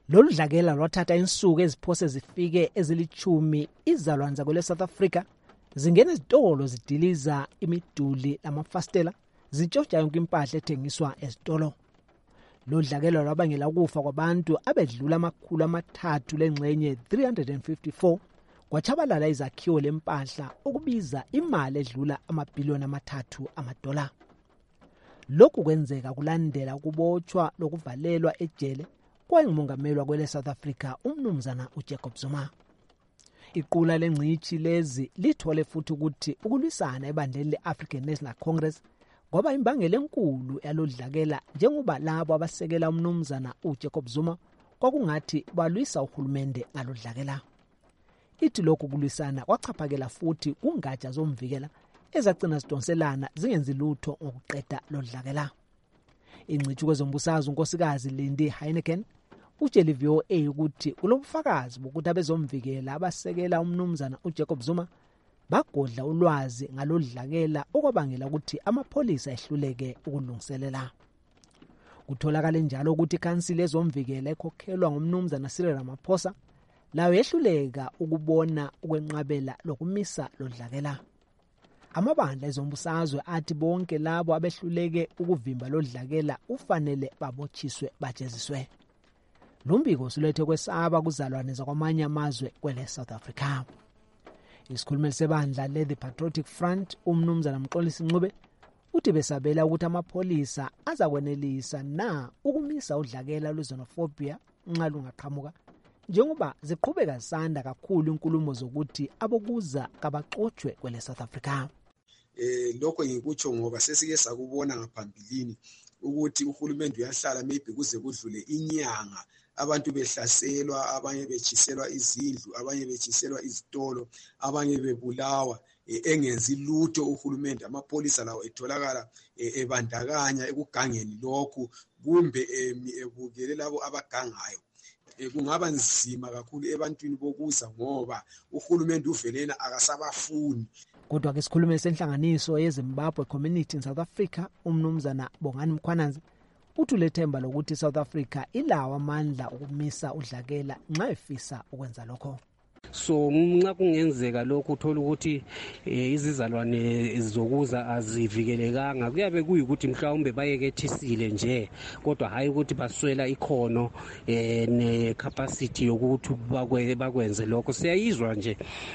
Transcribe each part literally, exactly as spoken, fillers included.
Lolu dlakela lwathatha insuku eziphose zifike ezilichumi izalwane zakwele South Africa zingena ezitolo zidiliza imiduli namafastela zitshotsha yonke impahla ethengiswa ezitolo. Lolu dlakela lwabangela ukufa kwabantu abedlula amakhulu amathathu lengxenye three hundred fifty-four kwachabalala izakhiwo lempahla okubiza imali edlula amabhiliyoni amathathu amadola. Lokhu kwenzeka kulandela ukubotshwa lokuvalelwa ejele kwayengumongameli wakwele South Africa umnumzana uJacob Zuma. Iqula lengcithi lezi lithole futhi ukuthi ukulwisana ebandleni le-African National Congress ngoba imbangela enkulu yalodlakela njengoba labo abasekela umnumzana uJacob Zuma kwakungathi balwisa uhulumende ngalodlakela. Ithi lokhu kulwisana kwachaphakela futhi kungatsha zomvikela ezagcina sidonselana zingenzi lutho ngokuqeda lodlakela. Ingcithi kwezombusazwe unkosikazi Lindy Heineken utshela i-V O A ukuthi kulobufakazi bokuthi abezomvikela abasekela umnumzana uJacob Zuma bagodla ulwazi ngalodlakela okwabangela ukuthi amapholisa ehluleke ukulungiselela. Kutholakala njalo ukuthi ikhansili ezomvikela ekhokhelwa ngumnumzana Cyril Ramaphosa layo yehluleka ukubona ukwenqabela lokumisa lodlakela. Amabandla ezombusazwe athi bonke labo abehluleke ukuvimba lodlakela ufanele babotshiswe bajeziswe. Lumbiko usulethe kwesaba kuzalwane zakwamanye amazwe kwele South Africa. Isikhulumeli sebandla le The Patriotic Front umnumzana Mxolisi Ncube uthi besabela ukuthi amapholisa azakwenelisa na ukumisa udlakela lwezenophobia nxa lungaqhamuka njengoba ziqhubeka zisanda kakhulu inkulumo zokuthi abokuza kabaxotshwe kwele South Africa. Eh lokho ngikutsho ngoba sesike sakubona ngaphambilini ukuthi uhulumende uyahlala maybe kuze kudlule inyanga abantu behlaselwa, abanye bechiselwa izindlu, abanye bechiselwa izitolo, abanye bebulawa engenzi lutho uhulumende. Amapolisa lawo etholakala ebandakanya ekugangeni lokhu kumbe ebukele labo abagangayo. Kungaba nzima kakhulu ebantwini bokuza ngoba uhulumende uvelena akasabafuni. Kodwa ke isikhulumeli senhlanganiso yeZimbabwe Community in South Africa umnumzana Bongani Mkhwananzi uthulethemba lokuthi South Africa ilawa amandla ukumisa udlakela nxa efisa ukwenza lokho. So nxa kungenzeka lokho uthola ukuthi izizalwane zokuza azivikelekanga kuyabe kuyikuthi mhlawumbe bayekethisile nje kodwa hayi ukuthi baswela ikhono ne capacity yokuthi bakwenze lokho. Siyayizwa nje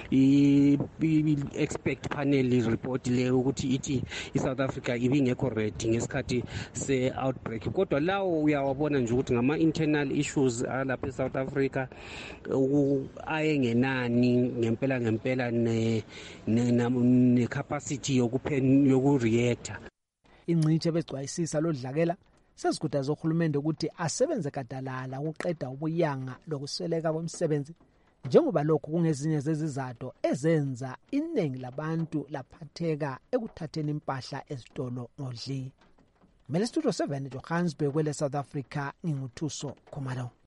i expect panel report le ukuthi ithi iSouth Africa ibingekho ready ngesikhathi se outbreak kodwa lawo uyawabona nje ukuthi ngama internal issues alapha eSouth Africa ayenge nani ngempela ngempela ne ne capacity yokupen yokureacta. Ingcithi ebegcwayisisa lodlakela sezikhuthaza uhulumende ukuthi asebenze kadalala ukuqeda ubuyanga lokusweleka kwemisebenzi njengoba lokho kungezinye zezizathu ezenza iningi labantu laphatheka ekuthatheni impahla ezitolo ngodli. Mele Studio seven eJohannesburg kwele South Africa nginguthuso Khumalo.